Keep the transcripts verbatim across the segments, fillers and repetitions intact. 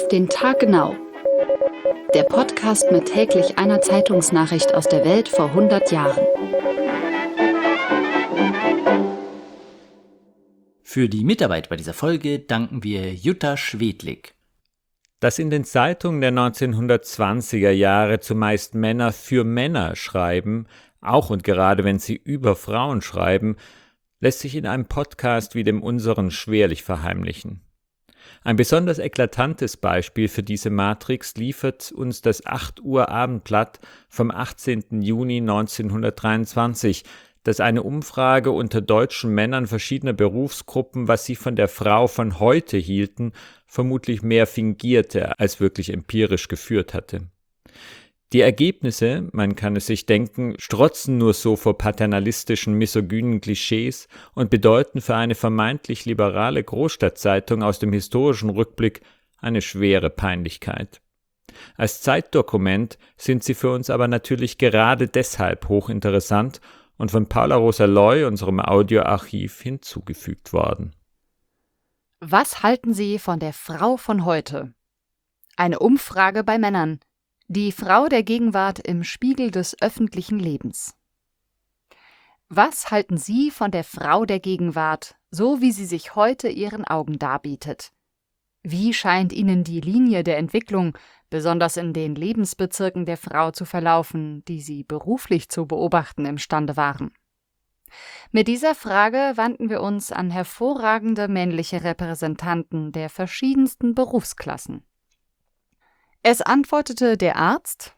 den Tag genau. Der Podcast mit täglich einer Zeitungsnachricht aus der Welt vor hundert Jahren. Für die Mitarbeit bei dieser Folge danken wir Jutta Schwedlik. Dass in den Zeitungen der neunzehnhundertzwanziger Jahre zumeist Männer für Männer schreiben, auch und gerade wenn sie über Frauen schreiben, lässt sich in einem Podcast wie dem unseren schwerlich verheimlichen. Ein besonders eklatantes Beispiel für diese Matrix liefert uns das acht Uhr Abendblatt vom achtzehnten Juni neunzehnhundertdreiundzwanzig, das eine Umfrage unter deutschen Männern verschiedener Berufsgruppen, was sie von der Frau von heute hielten, vermutlich mehr fingierte als wirklich empirisch geführt hatte. Die Ergebnisse, man kann es sich denken, strotzen nur so vor paternalistischen, misogynen Klischees und bedeuten für eine vermeintlich liberale Großstadtzeitung aus dem historischen Rückblick eine schwere Peinlichkeit. Als Zeitdokument sind sie für uns aber natürlich gerade deshalb hochinteressant und von Paula Rosa Loy, unserem Audioarchiv, hinzugefügt worden. Was halten Sie von der Frau von heute? Eine Umfrage bei Männern. Die Frau der Gegenwart im Spiegel des öffentlichen Lebens. Was halten Sie von der Frau der Gegenwart, so wie sie sich heute Ihren Augen darbietet? Wie scheint Ihnen die Linie der Entwicklung, besonders in den Lebensbezirken der Frau, zu verlaufen, die Sie beruflich zu beobachten imstande waren? Mit dieser Frage wandten wir uns an hervorragende männliche Repräsentanten der verschiedensten Berufsklassen. Es antwortete der Arzt: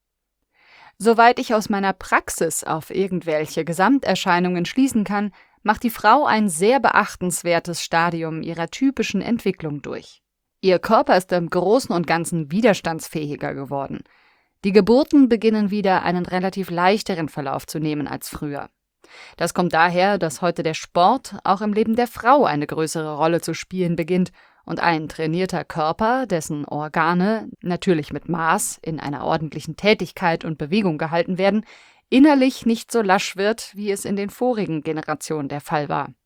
Soweit ich aus meiner Praxis auf irgendwelche Gesamterscheinungen schließen kann, macht die Frau ein sehr beachtenswertes Stadium ihrer typischen Entwicklung durch. Ihr Körper ist im Großen und Ganzen widerstandsfähiger geworden. Die Geburten beginnen wieder einen relativ leichteren Verlauf zu nehmen als früher. Das kommt daher, dass heute der Sport auch im Leben der Frau eine größere Rolle zu spielen beginnt und ein trainierter Körper, dessen Organe, natürlich mit Maß, in einer ordentlichen Tätigkeit und Bewegung gehalten werden, innerlich nicht so lasch wird, wie es in den vorigen Generationen der Fall war.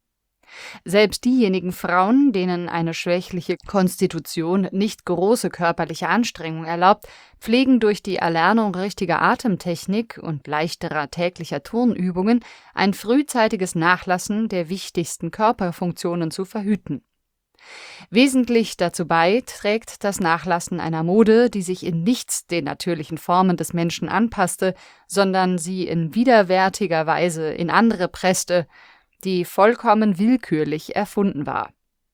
Selbst diejenigen Frauen, denen eine schwächliche Konstitution nicht große körperliche Anstrengung erlaubt, pflegen durch die Erlernung richtiger Atemtechnik und leichterer täglicher Turnübungen ein frühzeitiges Nachlassen der wichtigsten Körperfunktionen zu verhüten. Wesentlich dazu beiträgt das Nachlassen einer Mode, die sich in nichts den natürlichen Formen des Menschen anpasste, sondern sie in widerwärtiger Weise in andere presste, die vollkommen willkürlich erfunden war.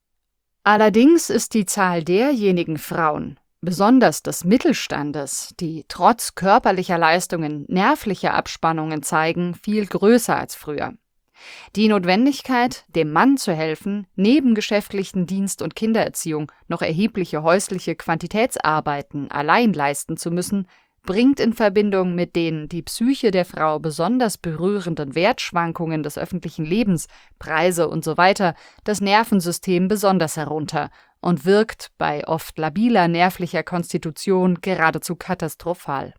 Allerdings ist die Zahl derjenigen Frauen, besonders des Mittelstandes, die trotz körperlicher Leistungen nervliche Abspannungen zeigen, viel größer als früher. Die Notwendigkeit, dem Mann zu helfen, neben geschäftlichen Dienst- und Kindererziehung noch erhebliche häusliche Quantitätsarbeiten allein leisten zu müssen, bringt in Verbindung mit den die Psyche der Frau besonders berührenden Wertschwankungen des öffentlichen Lebens, Preise usw. das Nervensystem besonders herunter und wirkt bei oft labiler nervlicher Konstitution geradezu katastrophal.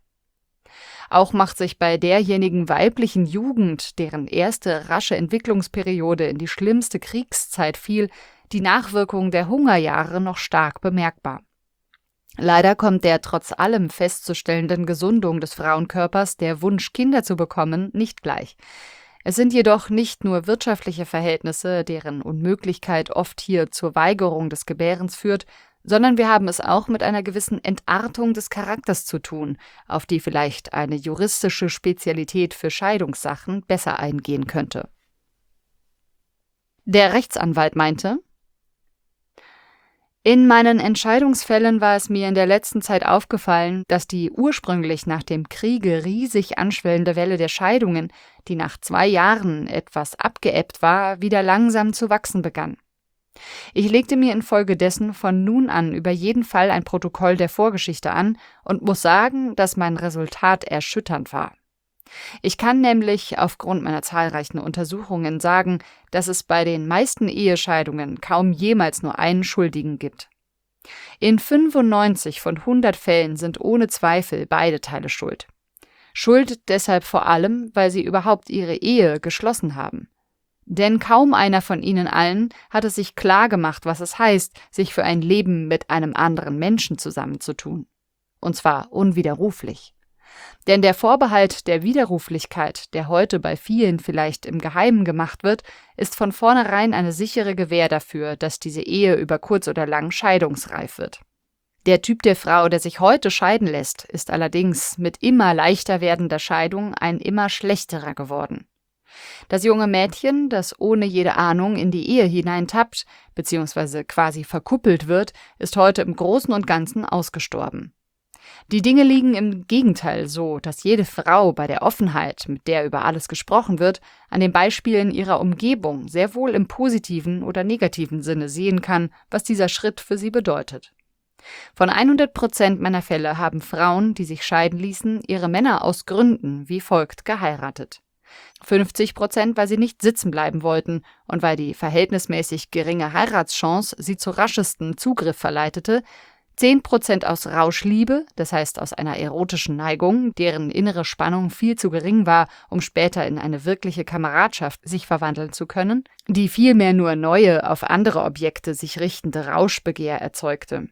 Auch macht sich bei derjenigen weiblichen Jugend, deren erste rasche Entwicklungsperiode in die schlimmste Kriegszeit fiel, die Nachwirkung der Hungerjahre noch stark bemerkbar. Leider kommt der trotz allem festzustellenden Gesundung des Frauenkörpers der Wunsch, Kinder zu bekommen, nicht gleich. Es sind jedoch nicht nur wirtschaftliche Verhältnisse, deren Unmöglichkeit oft hier zur Weigerung des Gebärens führt, sondern wir haben es auch mit einer gewissen Entartung des Charakters zu tun, auf die vielleicht eine juristische Spezialität für Scheidungssachen besser eingehen könnte. Der Rechtsanwalt meinte: In meinen Entscheidungsfällen war es mir in der letzten Zeit aufgefallen, dass die ursprünglich nach dem Kriege riesig anschwellende Welle der Scheidungen, die nach zwei Jahren etwas abgeebbt war, wieder langsam zu wachsen begann. Ich legte mir infolgedessen von nun an über jeden Fall ein Protokoll der Vorgeschichte an und muss sagen, dass mein Resultat erschütternd war. Ich kann nämlich aufgrund meiner zahlreichen Untersuchungen sagen, dass es bei den meisten Ehescheidungen kaum jemals nur einen Schuldigen gibt. In fünfundneunzig von hundert Fällen sind ohne Zweifel beide Teile schuld. Schuld deshalb vor allem, weil sie überhaupt ihre Ehe geschlossen haben. Denn kaum einer von ihnen allen hat es sich klar gemacht, was es heißt, sich für ein Leben mit einem anderen Menschen zusammenzutun. Und zwar unwiderruflich. Denn der Vorbehalt der Widerruflichkeit, der heute bei vielen vielleicht im Geheimen gemacht wird, ist von vornherein eine sichere Gewähr dafür, dass diese Ehe über kurz oder lang scheidungsreif wird. Der Typ der Frau, der sich heute scheiden lässt, ist allerdings mit immer leichter werdender Scheidung ein immer schlechterer geworden. Das junge Mädchen, das ohne jede Ahnung in die Ehe hineintappt, beziehungsweise quasi verkuppelt wird, ist heute im Großen und Ganzen ausgestorben. Die Dinge liegen im Gegenteil so, dass jede Frau bei der Offenheit, mit der über alles gesprochen wird, an den Beispielen ihrer Umgebung sehr wohl im positiven oder negativen Sinne sehen kann, was dieser Schritt für sie bedeutet. Von hundert Prozent meiner Fälle haben Frauen, die sich scheiden ließen, ihre Männer aus Gründen wie folgt geheiratet. fünfzig Prozent, weil sie nicht sitzen bleiben wollten und weil die verhältnismäßig geringe Heiratschance sie zu raschesten Zugriff verleitete, zehn Prozent aus Rauschliebe, das heißt aus einer erotischen Neigung, deren innere Spannung viel zu gering war, um später in eine wirkliche Kameradschaft sich verwandeln zu können, die vielmehr nur neue, auf andere Objekte sich richtende Rauschbegehr erzeugte.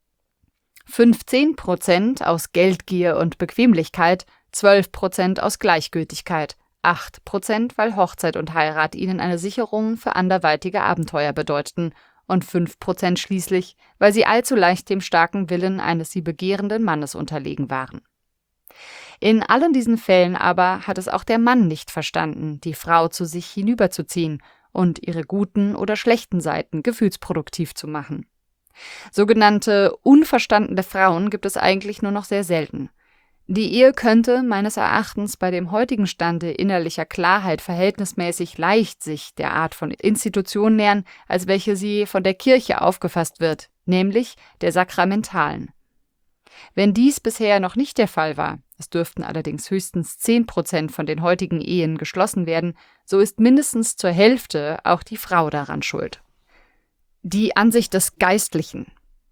fünfzehn Prozent aus Geldgier und Bequemlichkeit, zwölf Prozent aus Gleichgültigkeit, acht Prozent, weil Hochzeit und Heirat ihnen eine Sicherung für anderweitige Abenteuer bedeuteten und fünf Prozent schließlich, weil sie allzu leicht dem starken Willen eines sie begehrenden Mannes unterlegen waren. In allen diesen Fällen aber hat es auch der Mann nicht verstanden, die Frau zu sich hinüberzuziehen und ihre guten oder schlechten Seiten gefühlsproduktiv zu machen. Sogenannte unverstandene Frauen gibt es eigentlich nur noch sehr selten. Die Ehe könnte meines Erachtens bei dem heutigen Stande innerlicher Klarheit verhältnismäßig leicht sich der Art von Institution nähern, als welche sie von der Kirche aufgefasst wird, nämlich der sakramentalen. Wenn dies bisher noch nicht der Fall war, es dürften allerdings höchstens zehn Prozent von den heutigen Ehen geschlossen werden, so ist mindestens zur Hälfte auch die Frau daran schuld. Die Ansicht des Geistlichen.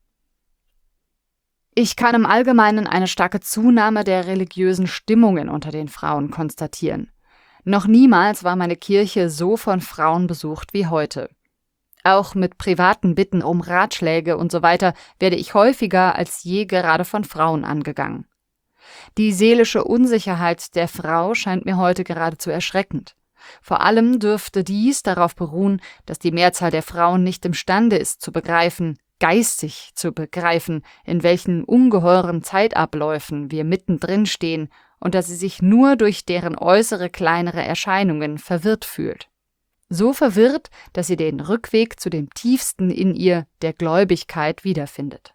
Ich kann im Allgemeinen eine starke Zunahme der religiösen Stimmungen unter den Frauen konstatieren. Noch niemals war meine Kirche so von Frauen besucht wie heute. Auch mit privaten Bitten um Ratschläge und so weiter werde ich häufiger als je gerade von Frauen angegangen. Die seelische Unsicherheit der Frau scheint mir heute geradezu erschreckend. Vor allem dürfte dies darauf beruhen, dass die Mehrzahl der Frauen nicht imstande ist zu begreifen, geistig zu begreifen, in welchen ungeheuren Zeitabläufen wir mittendrin stehen und dass sie sich nur durch deren äußere kleinere Erscheinungen verwirrt fühlt. So verwirrt, dass sie den Rückweg zu dem Tiefsten in ihr, der Gläubigkeit, wiederfindet.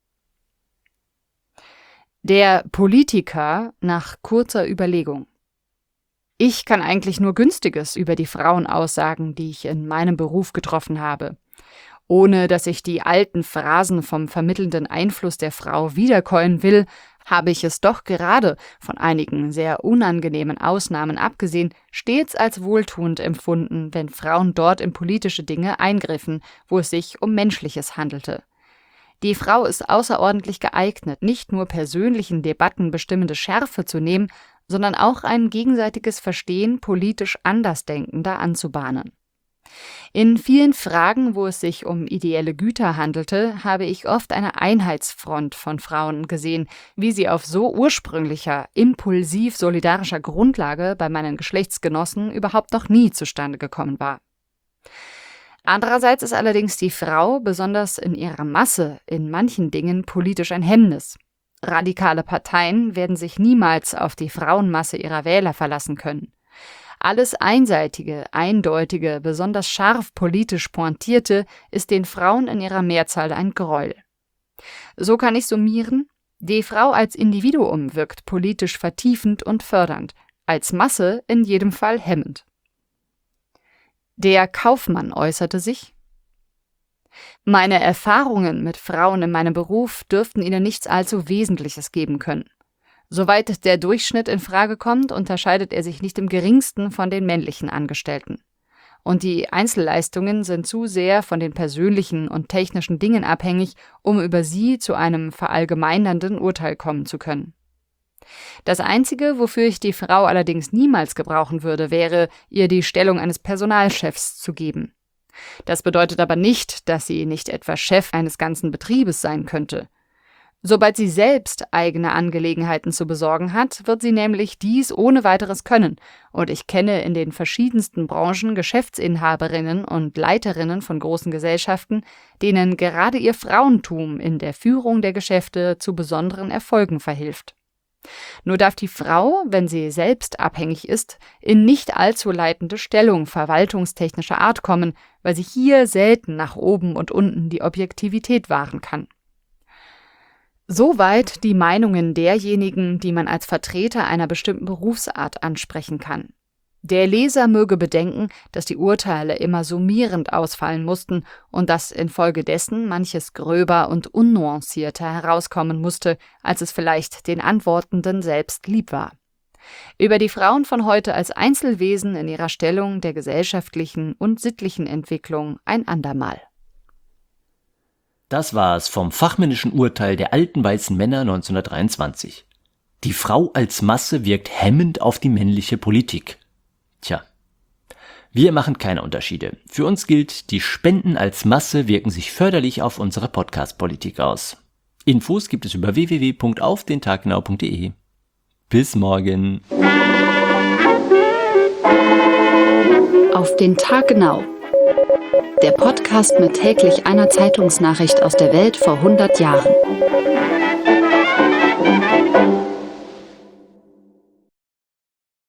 Der Politiker nach kurzer Überlegung. Ich kann eigentlich nur Günstiges über die Frauen aussagen, die ich in meinem Beruf getroffen habe. Ohne dass ich die alten Phrasen vom vermittelnden Einfluss der Frau wiederkäuen will, habe ich es doch gerade, von einigen sehr unangenehmen Ausnahmen abgesehen, stets als wohltuend empfunden, wenn Frauen dort in politische Dinge eingriffen, wo es sich um Menschliches handelte. Die Frau ist außerordentlich geeignet, nicht nur persönlichen Debatten bestimmende Schärfe zu nehmen, sondern auch ein gegenseitiges Verstehen politisch Andersdenkender anzubahnen. In vielen Fragen, wo es sich um ideelle Güter handelte, habe ich oft eine Einheitsfront von Frauen gesehen, wie sie auf so ursprünglicher, impulsiv solidarischer Grundlage bei meinen Geschlechtsgenossen überhaupt noch nie zustande gekommen war. Andererseits ist allerdings die Frau, besonders in ihrer Masse, in manchen Dingen politisch ein Hemmnis. Radikale Parteien werden sich niemals auf die Frauenmasse ihrer Wähler verlassen können. Alles Einseitige, Eindeutige, besonders scharf politisch Pointierte ist den Frauen in ihrer Mehrzahl ein Gräuel. So kann ich summieren: Die Frau als Individuum wirkt politisch vertiefend und fördernd, als Masse in jedem Fall hemmend. Der Kaufmann äußerte sich: Meine Erfahrungen mit Frauen in meinem Beruf dürften ihnen nichts allzu Wesentliches geben können. Soweit der Durchschnitt in Frage kommt, unterscheidet er sich nicht im geringsten von den männlichen Angestellten. Und die Einzelleistungen sind zu sehr von den persönlichen und technischen Dingen abhängig, um über sie zu einem verallgemeinernden Urteil kommen zu können. Das Einzige, wofür ich die Frau allerdings niemals gebrauchen würde, wäre, ihr die Stellung eines Personalchefs zu geben. Das bedeutet aber nicht, dass sie nicht etwa Chef eines ganzen Betriebes sein könnte. Sobald sie selbst eigene Angelegenheiten zu besorgen hat, wird sie nämlich dies ohne weiteres können. Und ich kenne in den verschiedensten Branchen Geschäftsinhaberinnen und Leiterinnen von großen Gesellschaften, denen gerade ihr Frauentum in der Führung der Geschäfte zu besonderen Erfolgen verhilft. Nur darf die Frau, wenn sie selbst abhängig ist, in nicht allzu leitende Stellung verwaltungstechnischer Art kommen, weil sie hier selten nach oben und unten die Objektivität wahren kann. Soweit die Meinungen derjenigen, die man als Vertreter einer bestimmten Berufsart ansprechen kann. Der Leser möge bedenken, dass die Urteile immer summierend ausfallen mussten und dass infolgedessen manches gröber und unnuancierter herauskommen musste, als es vielleicht den Antwortenden selbst lieb war. Über die Frauen von heute als Einzelwesen in ihrer Stellung der gesellschaftlichen und sittlichen Entwicklung ein andermal. Das war's vom fachmännischen Urteil der alten weißen Männer neunzehnhundertdreiundzwanzig. Die Frau als Masse wirkt hemmend auf die männliche Politik. Tja, wir machen keine Unterschiede. Für uns gilt, die Spenden als Masse wirken sich förderlich auf unsere Podcast-Politik aus. Infos gibt es über w w w punkt auf den tag genau punkt d e. Bis morgen. Auf den Tag genau. Der Podcast mit täglich einer Zeitungsnachricht aus der Welt vor hundert Jahren.